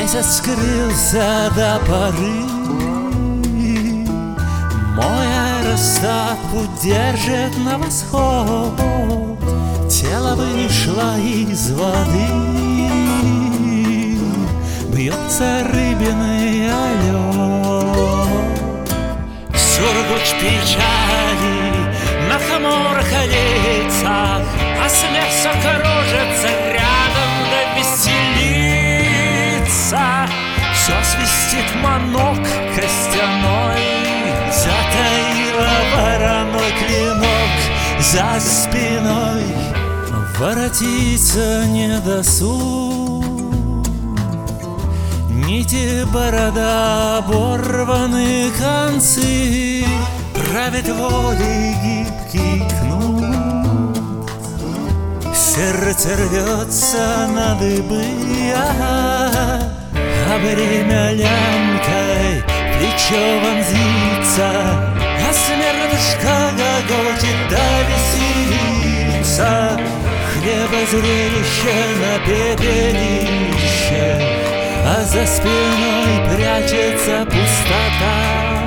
Месяц скрылся до поры, мой аэростат путь держит на восход. Тело вышло из воды, бьется рыбиный лед. Сургуч печали на хмурых лицах, а смех сокружится рядом да веселится. Все свистит манок костяной, затаила вороной клинок за спиной. Воротиться не досуг, нити борода, оборваны концы, правит волей гибкий кнут. Сердце рвется на дыбы, а время лямкой плечо вонзится, а смертушка гогочет да веселится. Хлеба зрелище на пепелище, а за спиной прячется пустота.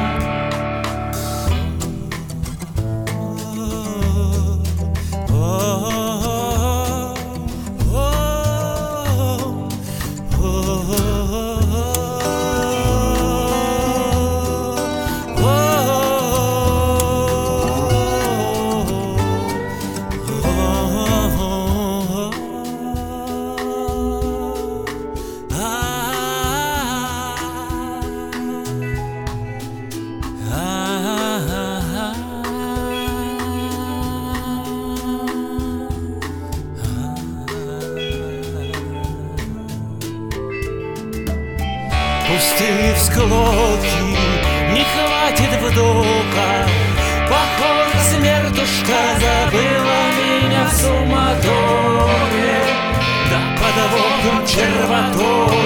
Пустые всклоки, не хватит вдоха. Похоже, смертушка забыла меня в суматохе, да под воком червоток.